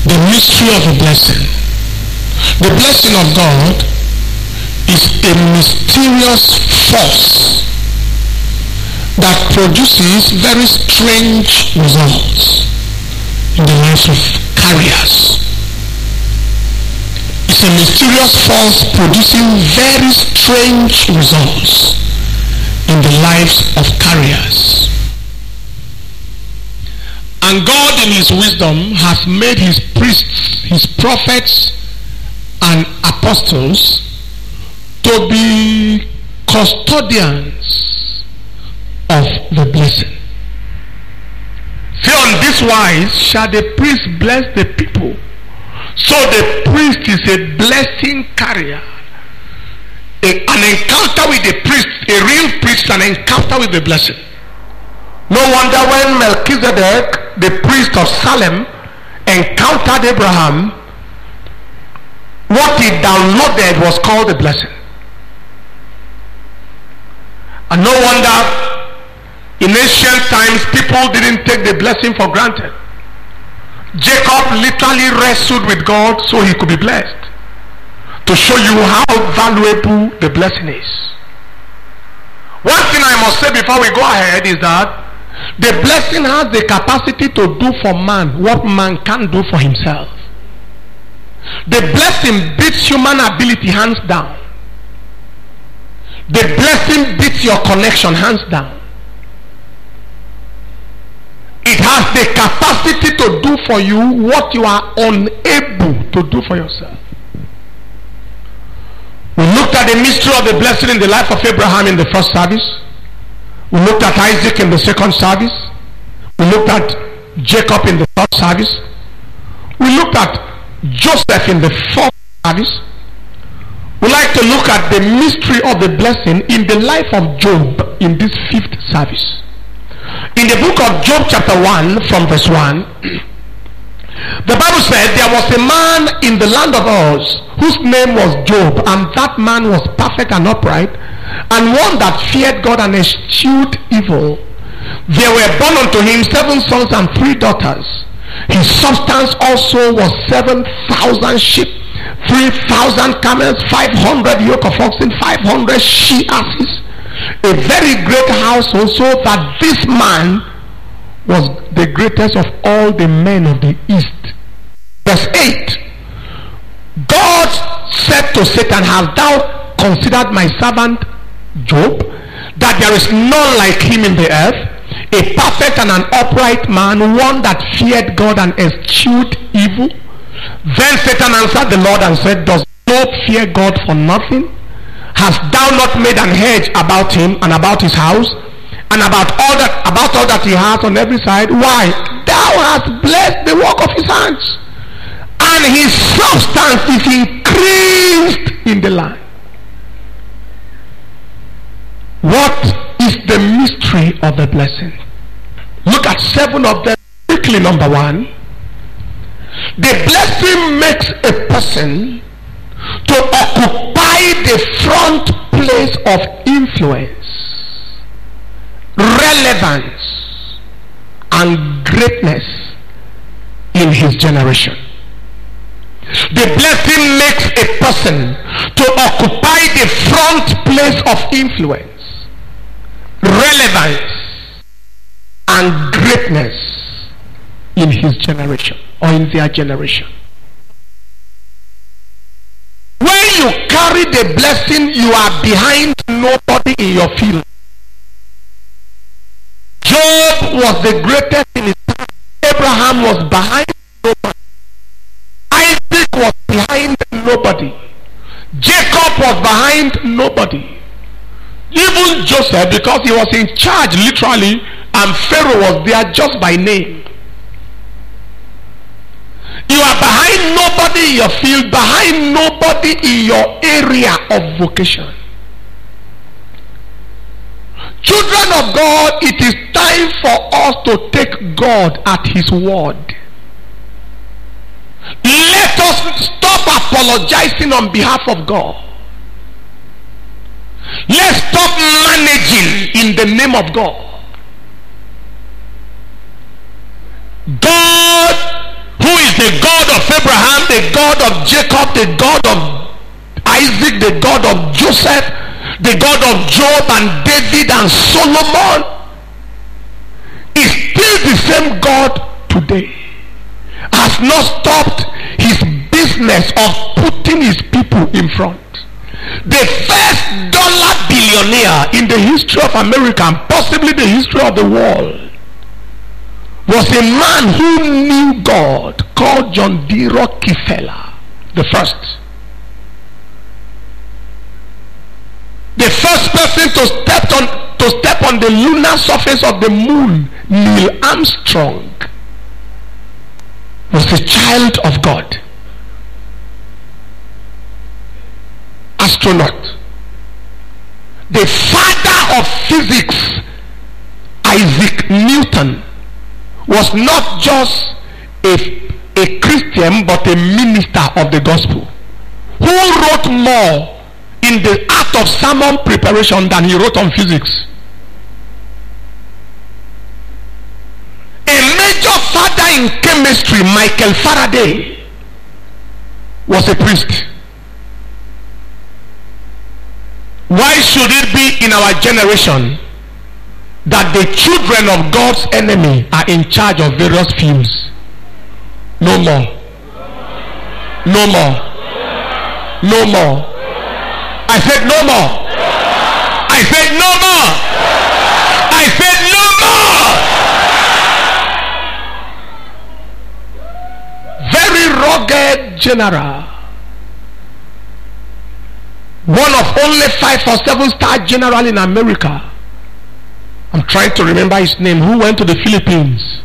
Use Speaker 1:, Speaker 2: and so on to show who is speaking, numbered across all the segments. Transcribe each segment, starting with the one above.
Speaker 1: The mystery of the blessing. The blessing of God is a mysterious force that produces very strange results in the lives of carriers. It's a mysterious force producing very strange results in the lives of carriers. And God in his wisdom has made his priests, his prophets and apostles to be custodians of the blessing. See, on this wise shall the priest bless the people. So the priest is a blessing carrier. An encounter with the priest, a real priest, an encounter with the blessing. No wonder when Melchizedek, the priest of Salem, encountered Abraham, what he downloaded was called the blessing. And no wonder in ancient times people didn't take the blessing for granted. Jacob literally wrestled with God so he could be blessed, to show you how valuable the blessing is. One thing I must say before we go ahead is that the blessing has the capacity to do for man what man can't do for himself. The blessing beats human ability hands down. The blessing beats your connection hands down. It has the capacity to do for you what you are unable to do for yourself. We looked at the mystery of the blessing in the life of Abraham in the first service. We looked at Isaac in the second service. We looked at Jacob in the third service. We looked at Joseph in the fourth service. We like to look at the mystery of the blessing in the life of Job in this fifth service. In the book of Job chapter 1 from verse 1, the Bible said there was a man in the land of Uz whose name was Job, and that man was perfect and upright, and one that feared God and eschewed evil. There were born unto him 7 sons and 3 daughters. His substance also was 7,000 sheep, 3,000 camels, 500 yoke of oxen, 500 she-asses, a very great household, so that this man was the greatest of all the men of the east. Verse 8, God said to Satan, hast thou considered my servant Job, that there is none like him in the earth, a perfect and an upright man, one that feared God and eschewed evil? Then Satan answered the Lord and said, does Job fear God for nothing? Hast thou not made an hedge about him and about his house, and about all that he has on every side? Why, thou hast blessed the work of his hands, and his substance is increased in the land. What is the mystery of the blessing? Look at 7 of them quickly. Number 1, the blessing makes a person to occupy the front place of influence, relevance, and greatness in his generation. The blessing makes a person to occupy the front place of influence, relevance, and greatness in his generation or in their generation. When you carry the blessing, you are behind nobody in your field. Job was the greatest in his time. Abraham was behind nobody. Isaac was behind nobody. Jacob was behind nobody. Even Joseph, because he was in charge literally, and Pharaoh was there just by name. You are behind nobody in your field, behind nobody in your area of vocation. Children of God, it is time for us to take God at his word. Let us stop apologizing on behalf of God. Let's stop managing in the name of God. God, who is is the God of Abraham, the God of Jacob, the God of Isaac, the God of Joseph, the God of Job and David and Solomon, is still the same God today. Has not stopped his business of putting his people in front. The first dollar billionaire in the history of America and possibly the history of the world was a man who knew God called John D. Rockefeller, the first. The first person to step on the lunar surface of the moon, Neil Armstrong, was a child of God. Astronaut. The father of physics, Isaac Newton, was not just a Christian but a minister of the gospel, who wrote more in the art of sermon preparation than he wrote on physics. A major father in chemistry, Michael Faraday, was a priest. Why should it be in our generation that the children of God's enemy are in charge of various fields? No more. No more. No more. I said no more. I said no more. I said no more. Very rugged general. One of only 5 or 7 star general in America. I'm trying to remember his name. Who went to the Philippines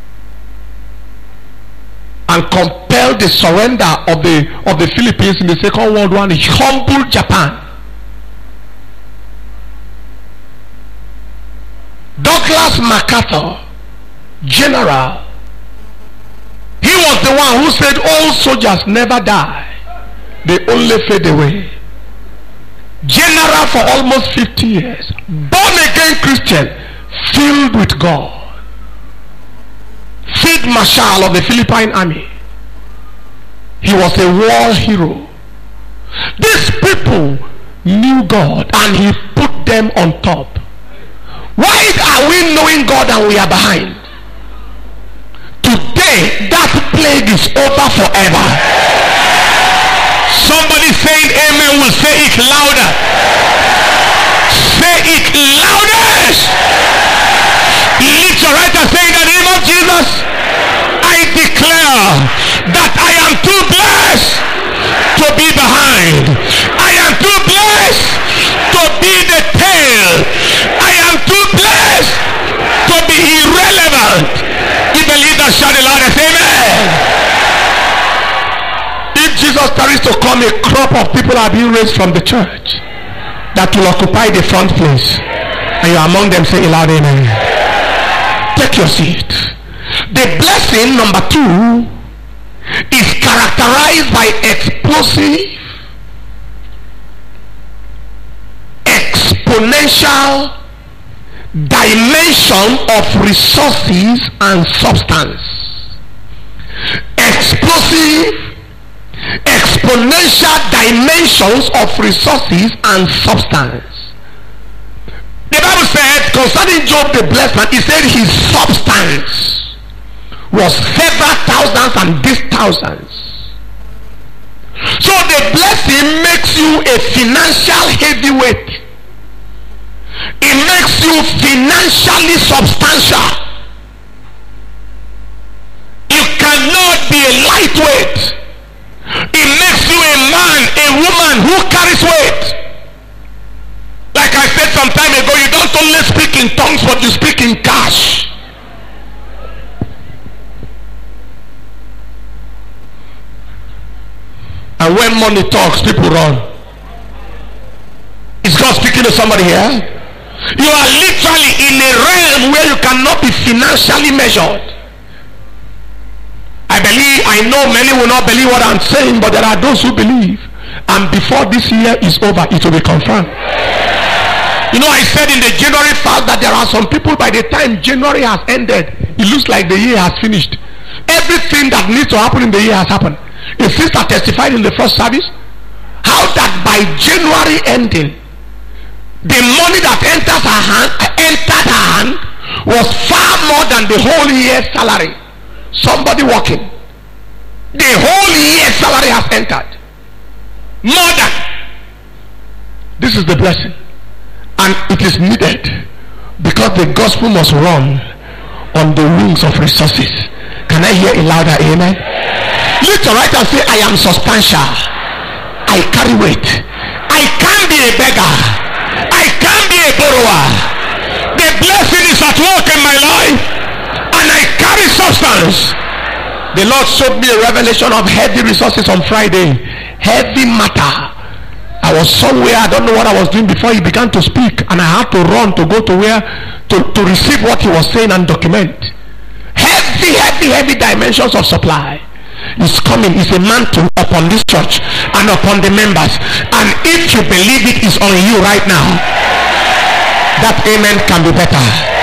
Speaker 1: and compelled the surrender of the Philippines in the Second World War. He humbled Japan. Douglas MacArthur, general. He was the one who said all soldiers never die, they only fade away. General for almost 50 years, born again Christian, filled with God, field marshal of the Philippine army. He was a war hero. These people knew God and he put them on top. Why are we knowing God and we are behind? Today that plague is over forever. Somebody saying amen will say it louder. Say it loudest. Lift your right and say, in the name of Jesus, I declare that I am too blessed to be behind. I am too blessed to be the tail. I am too blessed to be irrelevant. You believe that? Shout it loudest. Amen. If Jesus tarries to come, a crop of people are being raised from the church that will occupy the front place, and you are among them. Say loud amen. Take your seat. The blessing number 2 is characterized by explosive, exponential dimension of resources and substance. Explosive, exponential dimensions of resources and substance. The Bible said concerning Job the blessed man, he said his substance was several thousands and these thousands. So the blessing makes you a financial heavyweight. It makes you financially substantial. You cannot be a lightweight. It makes you a man, a woman who carries weight. Like I said some time ago, you don't only speak in tongues, but you speak in cash. And when money talks, people run. Is God speaking to somebody here? You are literally in a realm where you cannot be financially measured. I know many will not believe what I'm saying, but there are those who believe. And before this year is over, it will be confirmed. You know, I said in the January fast that there are some people, by the time January has ended, it looks like the year has finished. everything that needs to happen in the year has happened. A sister testified in the first service how that by January ending, the money that entered her hand was far more than the whole year's salary. Somebody working, the whole year's salary has entered. More than. This is the blessing, and it is needed because the gospel must run on the wings of resources. Can I hear a louder amen? Lift your right and say, I am substantial. I carry weight. I can't be a beggar. I can't be a borrower. The blessing is at work in my life, and I carry substance. The Lord showed me a revelation of heavy resources on Friday. Heavy matter. I was somewhere, I don't know what I was doing before he began to speak, and I had to run to go to where to receive what he was saying and document. Heavy dimensions of supply is coming. It's a mantle upon this church and upon the members, and if you believe it is on you right now, that amen can be better.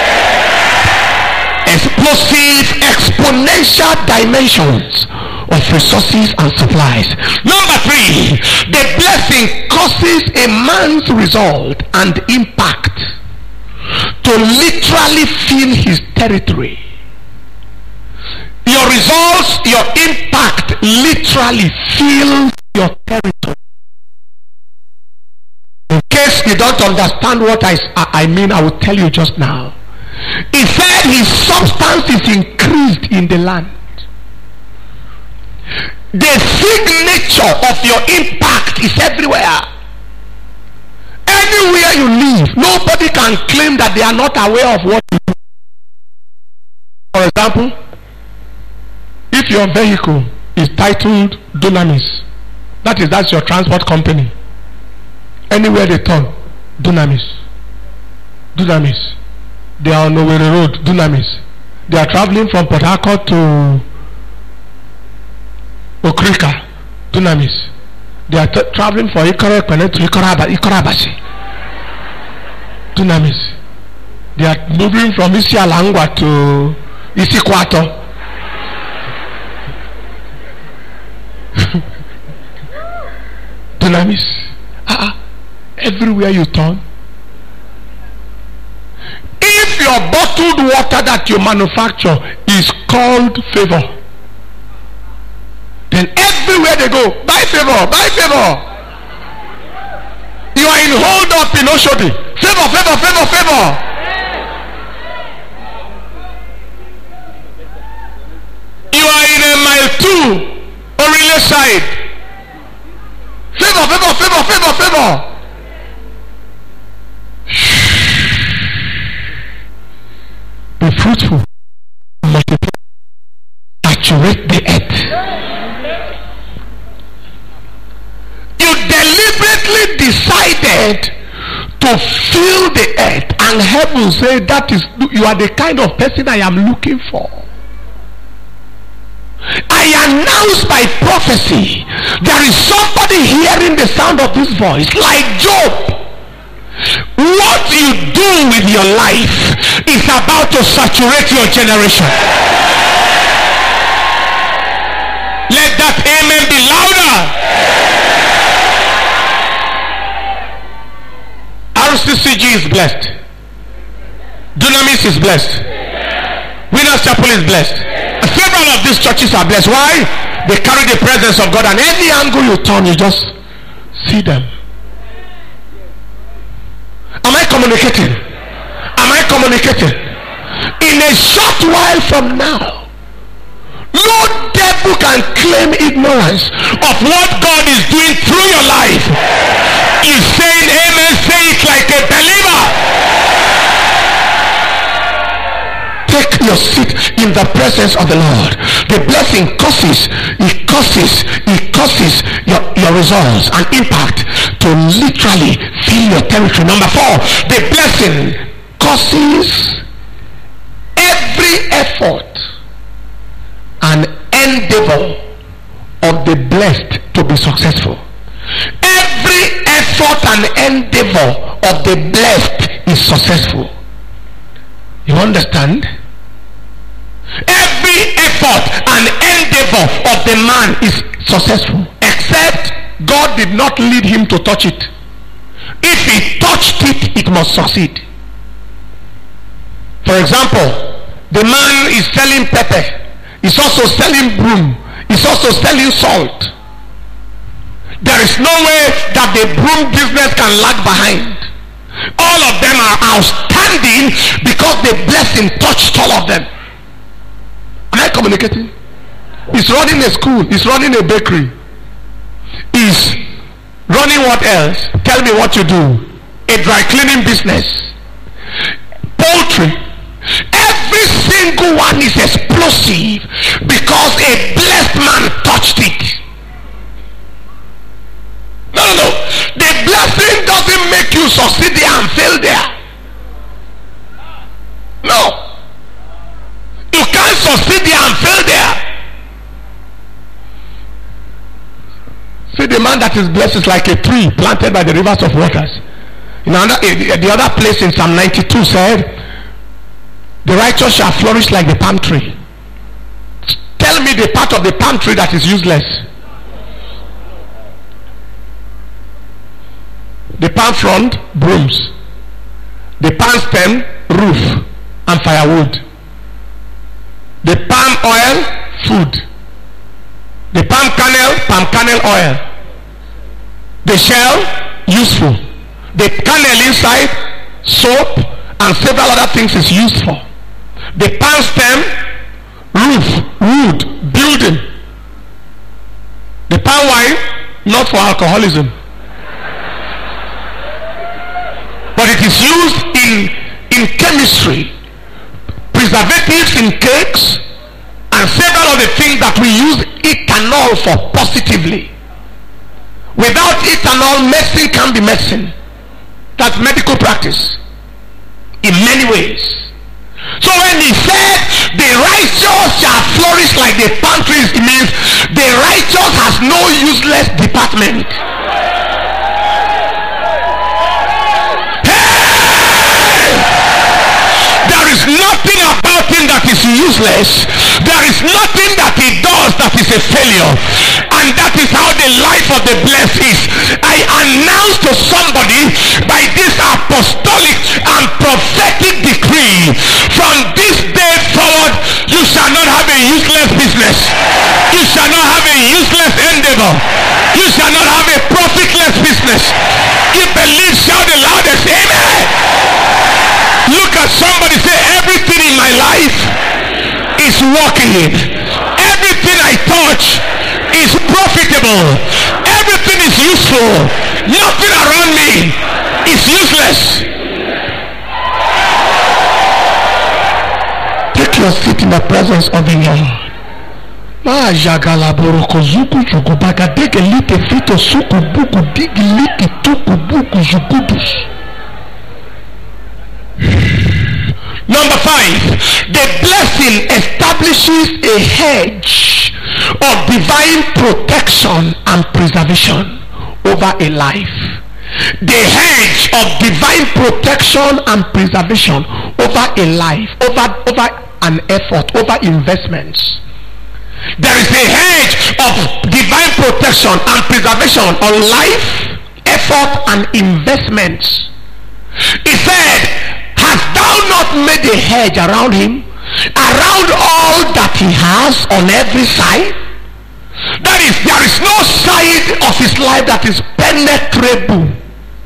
Speaker 1: Explosive, exponential dimensions of resources and supplies. Number 3, the blessing causes a man's result and impact to literally fill his territory. Your results, your impact literally fills your territory. In case you don't understand what I mean, I will tell you just now. He said his substance is increased in the land. The signature of your impact is everywhere. Anywhere you live, nobody can claim that they are not aware of what you do. For example, if your vehicle is titled Dunamis, that's your transport company. Anywhere they turn, Dunamis. They are on Owerri Road, Dunamis. They are traveling from Port Harcourt to Okrika, Dunamis. They are traveling for Ikoro to Ikorabashi, Dunamis. They are moving from Isialangwa to Isikwato. Dunamis. Everywhere you turn. If your bottled water that you manufacture is called Favor, then everywhere they go, buy Favor. You are in hold up in Oshodi. Favor. You are in a mile 2 Orile side. Favor. Be fruitful, multiply, saturate the earth. You deliberately decided to fill the earth, and heaven said that is, you are the kind of person I am looking for. I announce by prophecy, there is somebody hearing the sound of this voice, like Job. What you do with your life is about to saturate your generation. Let that amen be louder. RCCG is blessed. Dunamis is blessed. Winners Chapel is blessed. Several of these churches are blessed. Why? They carry the presence of God, and any angle you turn, you just see them. Am I communicating? In a short while from now, no devil can claim ignorance of what God is doing through your life. He's saying amen, say it like a believer. Take your seat in the presence of the Lord. The blessing causes your results and impact to literally fill your territory. Number 4, the blessing causes every effort and endeavor of the blessed to be successful. Every effort and endeavor of the blessed is successful. You understand? Every effort effort and endeavor of the man is successful, except God did not lead him to touch it. If he touched it, it must succeed. For example, the man is selling pepper, he's also selling broom, he's also selling salt. There is no way that the broom business can lag behind. All of them are outstanding because the blessing touched all of them. Am I communicating? He's running a school, he's running a bakery, he's running what else? Tell me what you do. A dry cleaning business, poultry. Every single one is explosive because a blessed man touched it. No. The blessing doesn't make you succeed there and fail there. No. You can't succeed there and fail there. See, the man that is blessed is like a tree planted by the rivers of waters. The other place in Psalm 92 said, the righteous shall flourish like the palm tree. Tell me the part of the palm tree that is useless. The palm frond, brooms. The palm stem, roof and firewood. The palm oil, food. The palm kernel oil. The shell, useful. The kernel inside, soap and several other things is used for. The palm stem, roof, wood, building. The palm wine, not for alcoholism, but it is used in chemistry, preservatives in cakes, and several of the things that we use ethanol for positively. Without ethanol, medicine can be medicine. That's medical practice in many ways. So when he said the righteous shall flourish like the palm trees, it means the righteous has no useless department. There is nothing about him that is useless. There is nothing that he does that is a failure. And that is how the life of the blessed is. I announce to somebody by this apostolic and prophetic decree, from this day forward, you shall not have a useless business. You shall not have a useless endeavor. You shall not have a profitless business. You believe, shout the loudest, amen. Look at somebody, say, everything in my life is working. Everything I touch is profitable. Everything is useful. Nothing around me is useless. Take your seat in the presence of the Lord. Number 5, the blessing establishes a hedge of divine protection and preservation over a life. The hedge of divine protection and preservation over a life, over an effort, over investments. There is a hedge of divine protection and preservation on life, effort, and investments. He said, hast thou not made a hedge around him, around all that he has on every side? That is, there is no side of his life that is penetrable.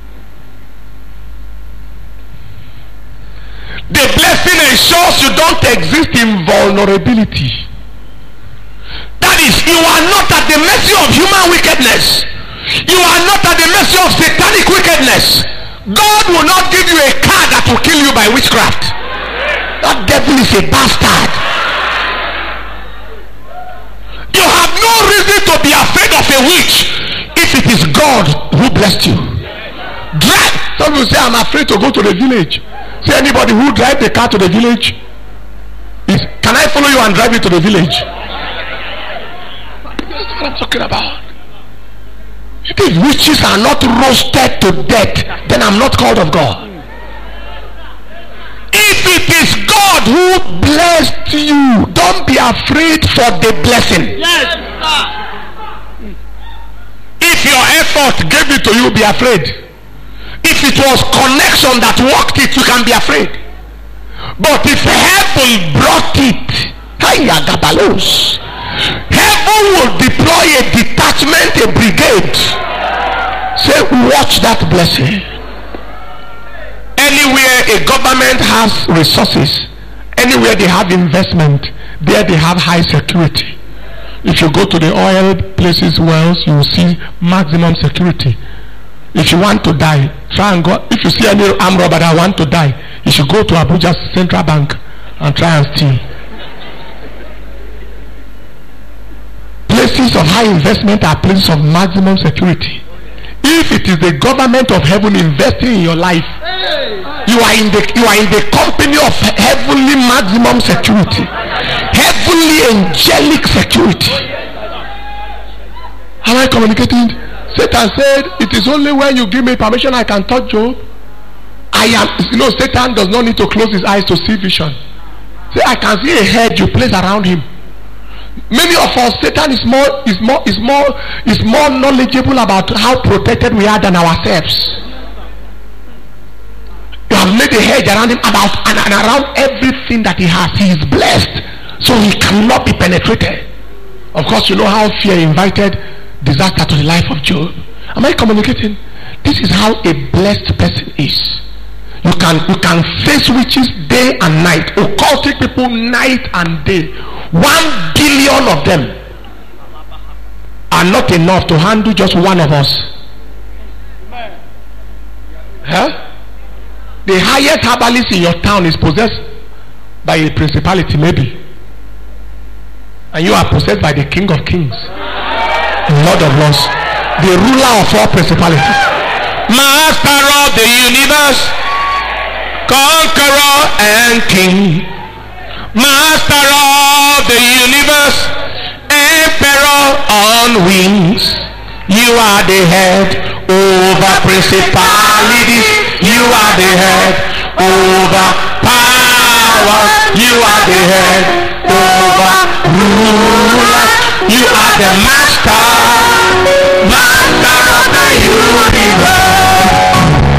Speaker 1: The blessing ensures you don't exist in vulnerability. That is, you are not at the mercy of human wickedness. You are not at the mercy of satanic wickedness. God will not give you a car that will kill you by witchcraft. That devil is a bastard. You have no reason to be afraid of a witch if it is God who blessed you. Drive. Some people say, I'm afraid to go to the village. Say, anybody who drive the car to the village, can I follow you and drive you to the village? That's what I'm talking about. If witches are not roasted to death, then I'm not called of God. If it is God who blessed blessed you, don't be afraid for the blessing.
Speaker 2: Yes, sir.
Speaker 1: If your effort gave it to you, be afraid. If it was connection that worked it, you can be afraid. But if heaven brought it, heaven will deploy a detachment, a brigade. Say, watch that blessing. Anywhere a government has resources, anywhere they have investment, there they have high security. If you go to the oil places, wells, you will see maximum security. If you want to die, try and go. If you see any armed robber that want to die, you should go to Abuja Central Bank and try and steal. Places of high investment are places of maximum security. If it is the government of heaven investing in your life, you are in the company of heavenly maximum security, heavenly angelic security. Am I communicating? Satan said, it is only when you give me permission I can touch Job. Satan does not need to close his eyes to see vision. Say, I can see a hedge you place around him. Many of us, Satan is more knowledgeable about how protected we are than ourselves. You have made a hedge around him and around everything that he has. He is blessed, so he cannot be penetrated. Of course, you know how fear invited disaster to the life of Job. Am I communicating? This is how a blessed person is. You can face witches day and night, occultic people night and day. 1 billion of them are not enough to handle just one of us. Huh? The highest herbalist in your town is possessed by a principality, maybe, and you are possessed by the King of Kings, Lord of Lords, the ruler of all principalities, Master of the universe, Conqueror and King, Master of the universe, Emperor on wings. You are the head over principalities. You are the head over powers. You are the head over rulers. You are the master of the universe.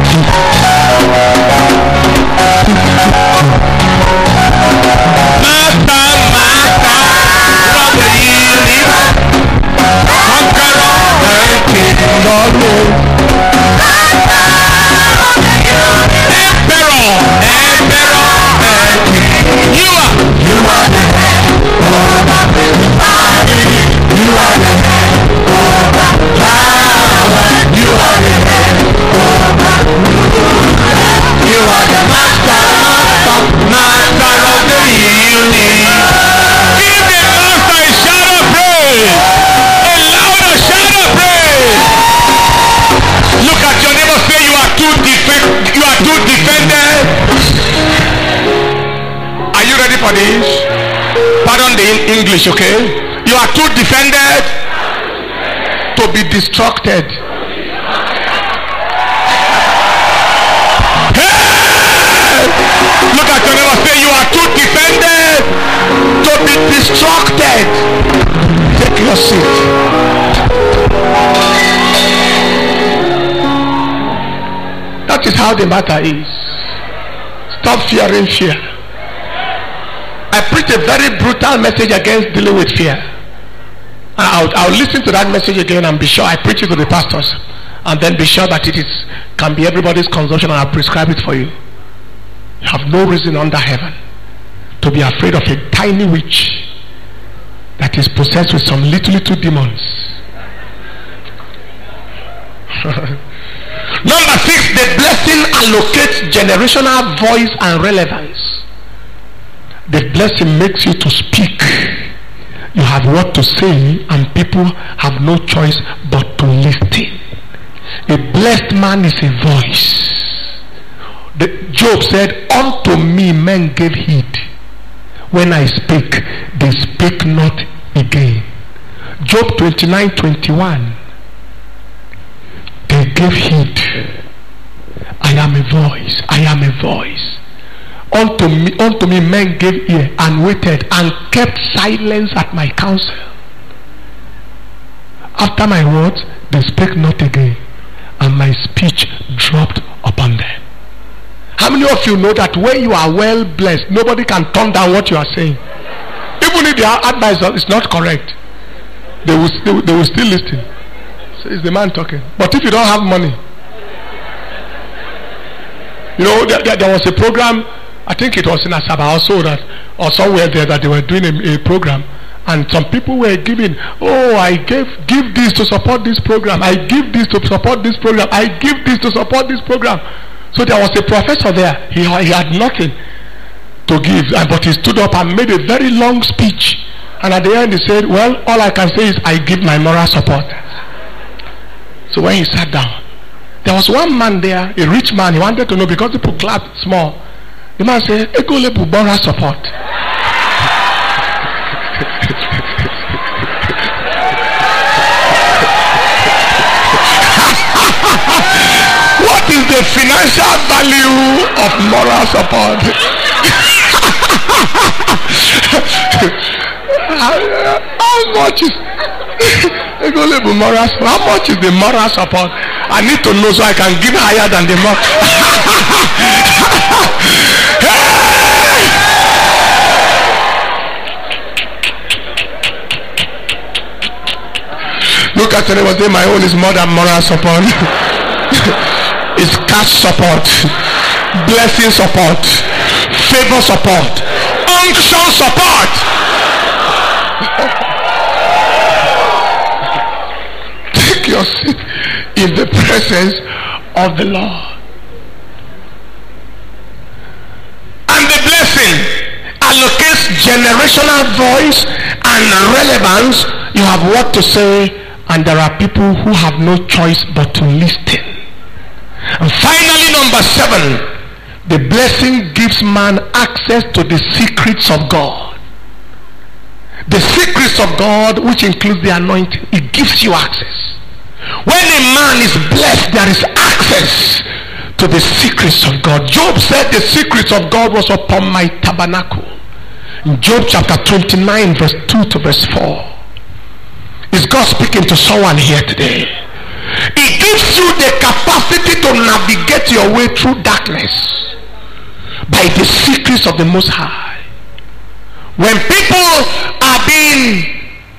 Speaker 1: For this, pardon the English, okay? You are too defended to be distracted. Hey! Look at your neighbor, say you are too defended to be distracted. Take your seat. That is how the matter is. Stop fearing fear. I preach a very brutal message against dealing with fear. I'll listen to that message again and be sure I preach it to the pastors, and then be sure that can be everybody's consumption, and I'll prescribe it for you. You have no reason under heaven to be afraid of a tiny witch that is possessed with some little demons. Number 6, the blessing allocates generational voice and relevance. The blessing makes you to speak. You have what to say, and people have no choice but to listen. A blessed man is a voice. Job said, unto me men gave heed. When I speak, they speak not again. Job 29:21. They gave heed. I am a voice. I am a voice. Unto me men gave ear and waited and kept silence at my counsel. After my words, they spake not again, and my speech dropped upon them. How many of you know that when you are well blessed, nobody can turn down what you are saying? Even if their advice is not correct, they will still listen. So it's the man talking. But if you don't have money, you know, there was a program, I think it was in Asaba also, that, or somewhere there, that they were doing a program, and some people were giving, I give this to support this program, I give this to support this program, I give this to support this program. So there was a professor there, he had nothing to give, but he stood up and made a very long speech, and at the end he said, well, all I can say is I give my moral support. So when he sat down, there was one man there, a rich man. He wanted to know, because people clapped small. The man said, Ego lebu moral support. What is the financial value of moral support? How much is how much is the moral support? I need to know so I can give higher than the moral. Look at it, was my own is more than moral support. It's cash support, blessing support, favor support, unction support. Take your seat in the presence of the Lord. And the blessing allocates generational voice and relevance. You have what to say, and there are people who have no choice but to listen. And finally, number 7, the blessing gives man access to the secrets of God. The secrets of God, which includes the anointing, it gives you access. When a man is blessed, there is access to the secrets of God. Job said the secrets of God was upon my tabernacle. In Job chapter 29, verse 2 to verse 4. Is God speaking to someone here today? It gives you the capacity to navigate your way through darkness by the secrets of the Most High. When people are being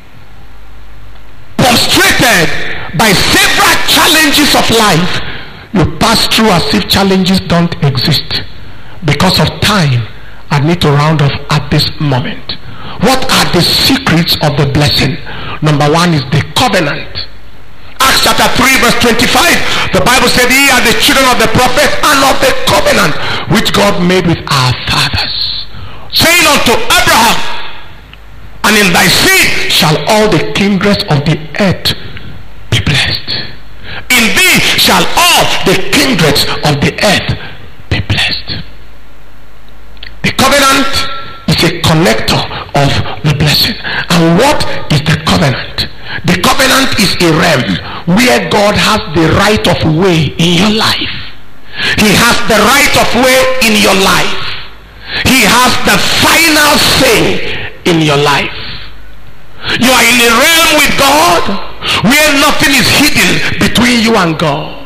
Speaker 1: prostrated by several challenges of life, you pass through as if challenges don't exist. Because of time, I need to round off at this moment. What are the secrets of the blessing? Number 1 is the covenant. Acts chapter 3 verse 25, the Bible said, ye are the children of the prophet and of the covenant which God made with our fathers, saying unto Abraham, and in thy seed shall all the kindreds of the earth be blessed. In thee shall all the kindreds of the earth be blessed. The covenant is a connector of the blessing. And what is the covenant? The covenant is a realm where God has the right of way in your life. He has the right of way in your life. He has the final say in your life. You are in a realm with God where nothing is hidden between you and God.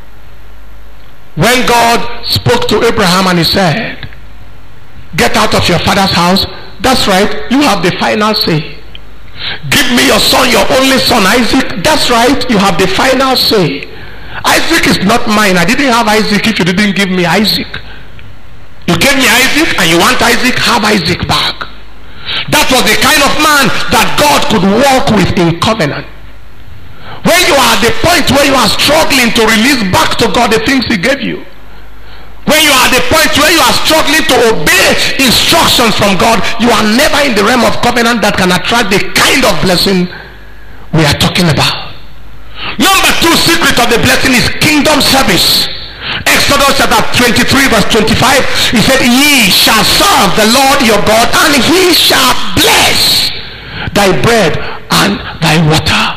Speaker 1: When God spoke to Abraham and he said, get out of your father's house, that's right, you have the final say. Give me your son, your only son Isaac, that's right, you have the final say. Isaac is not mine. I didn't have Isaac if you didn't give me Isaac. You gave me Isaac and you want Isaac, have Isaac back. That was the kind of man that God could walk with in covenant. When you are at the point where you are struggling to release back to God the things he gave you, when you are at the point where you are struggling to obey instructions from God, you are never in the realm of covenant that can attract the kind of blessing we are talking about. Number 2 secret of the blessing is kingdom service. Exodus chapter 23 verse 25, he said, ye shall serve the Lord your God, and he shall bless thy bread and thy water.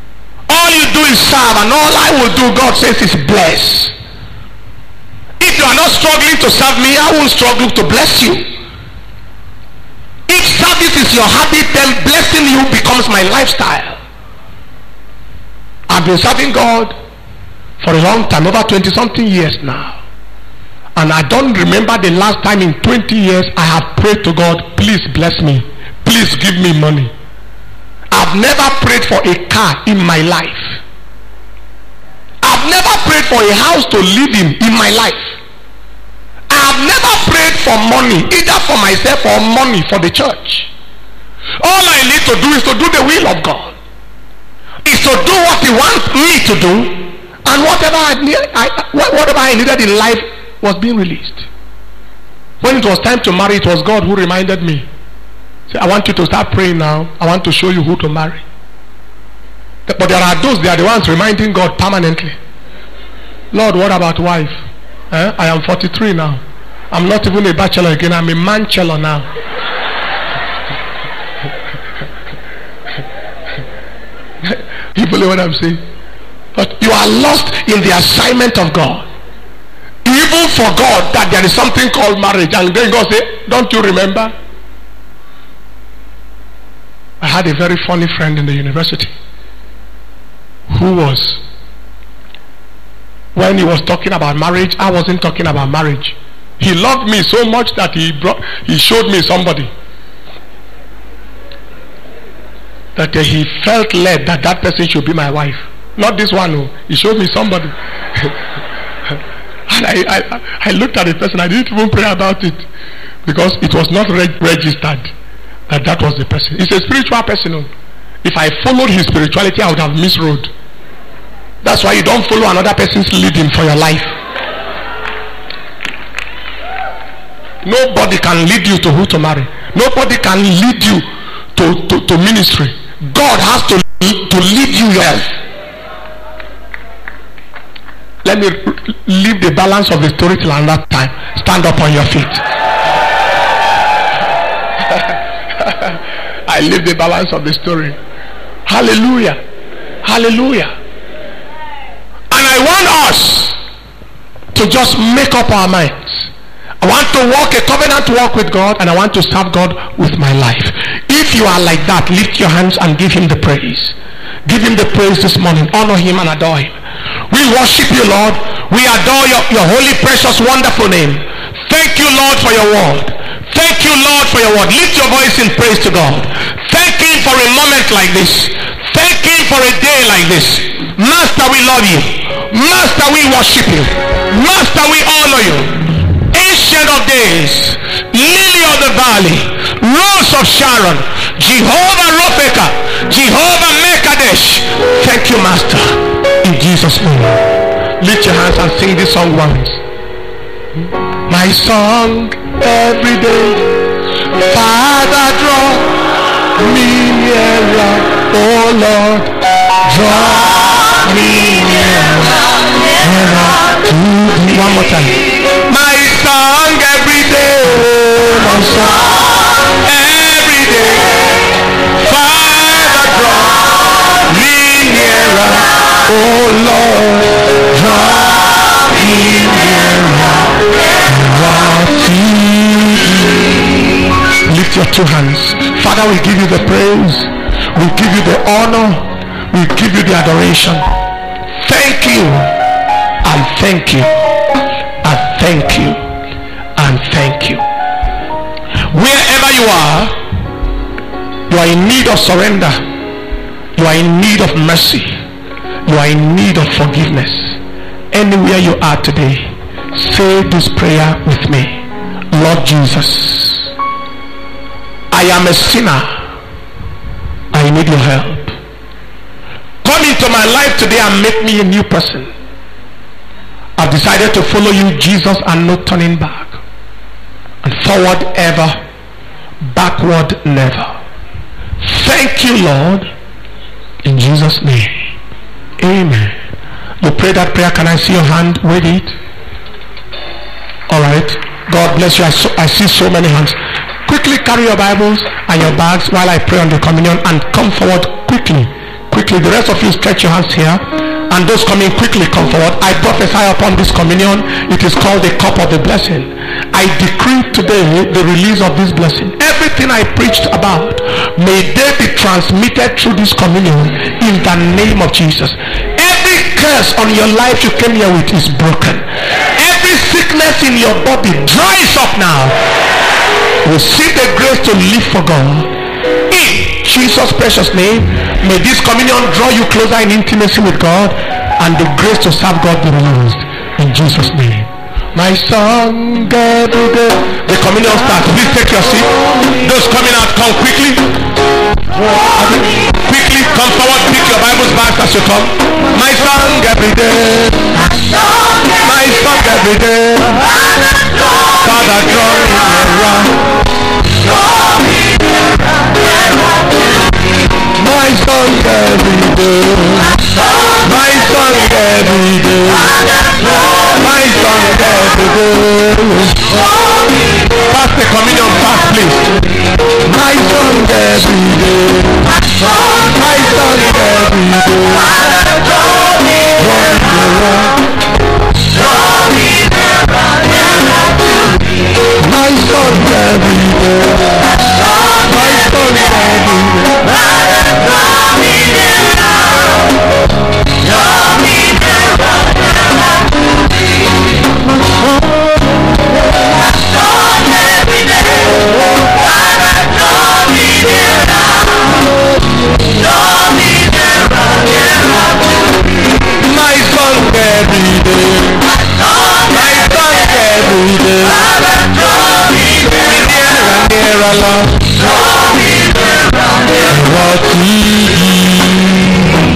Speaker 1: All you do is serve, and all I will do, God says, is bless. If you are are not struggling to serve me, I won't struggle to bless you. If service is your habit, then blessing you becomes my lifestyle. I've been serving God for a long time, over 20-something years now. And I don't remember the last time in 20 years I have prayed to God, please bless me. Please give me money. I've never prayed for a car in my life. I've never prayed for a house to live in my life. I've never prayed for money, either for myself or money for the church. All I need to do is to do the will of God. Is to do what He wants me to do, and whatever I needed in life was being released. When it was time to marry, it was God who reminded me. Say, I want you to start praying now. I want to show you who to marry. But there are those, they are the ones reminding God permanently. Lord, what about wife? I am 43 now. I'm not even a bachelor again. I'm a manchelor now. You believe what I'm saying? But you are lost in the assignment of God. You even forgot that there is something called marriage. And then God say, don't you remember? I had a very funny friend in the university who was, when he was talking about marriage, I wasn't talking about marriage. He loved me so much that he showed me somebody that he felt led that that person should be my wife. Not this one, no. He showed me somebody. And I looked at the person. I didn't even pray about it because it was not registered that was the person. It's a spiritual person. If I followed his spirituality, I would have misroad. That's why you don't follow another person's leading for your life. Nobody can lead you to who to marry. Nobody can lead you to ministry. God has to lead you yourself. Let me leave the balance of the story till another time. Stand up on your feet. I leave the balance of the story. Hallelujah. Hallelujah. And I want us to just make up our minds. I want to walk a covenant walk with God, and I want to serve God with my life. If you are like that, lift your hands and give Him the praise. Give Him the praise this morning. Honor Him and adore Him. We worship you, Lord. We adore your holy, precious, wonderful name. Thank you, Lord, for your word. Thank you, Lord, for your word. Lift your voice in praise to God. Thank Him for a moment like this. Thank Him for a day like this. Master, we love you. Master, we worship you. Master, we honor you. Ancient of days, Lily of the valley, Rose of Sharon, Jehovah Ropheka, Jehovah Mekadesh. Thank you, Master. In Jesus' name. Lift your hands and sing this song once. My song every day, Father, draw me nearer, oh Lord, draw me nearer to thee. One more time. My song every day, my song every day, Father, draw me nearer, oh Lord, draw me nearer to thee. Lift your two hands. Father, we give you the praise, we give you the honor, we give you the adoration. Thank you and thank you. Thank you and thank you. Wherever you are in need of surrender, you are in need of mercy, you are in need of forgiveness. Anywhere you are today, say this prayer with me. Lord Jesus, I am a sinner. I need your help. Come into my life today and make me a new person. I've decided to follow you, Jesus, and no turning back. And forward ever, backward never. Thank you, Lord. In Jesus' name. Amen. You pray that prayer. Can I see your hand? Wave it. Alright. God bless you. I see so many hands. Quickly carry your Bibles and your bags while I pray on the communion, and come forward quickly. Quickly. The rest of you stretch your hands here And those coming quickly come forward. I prophesy upon this communion. It is called the cup of the blessing. I decree today the release of this blessing. Everything I preached about, may they be transmitted through this communion in the name of Jesus. Every curse on your life you came here with is broken. Every sickness in your body dries up now. Receive the grace to live for God. In Jesus' precious name, may this communion draw you closer in intimacy with God, and the grace to serve God be released. In Jesus' name. My son, God, the communion starts. Please take your seat. Those coming out, come quickly. Quickly, come forward. Pick your Bibles back as you come. My son, every day. My son, every day. Father, draw me around. My son, every day. My son, every day. My son, every day. Pass the communion fast, please. My son, every day. My son, every day.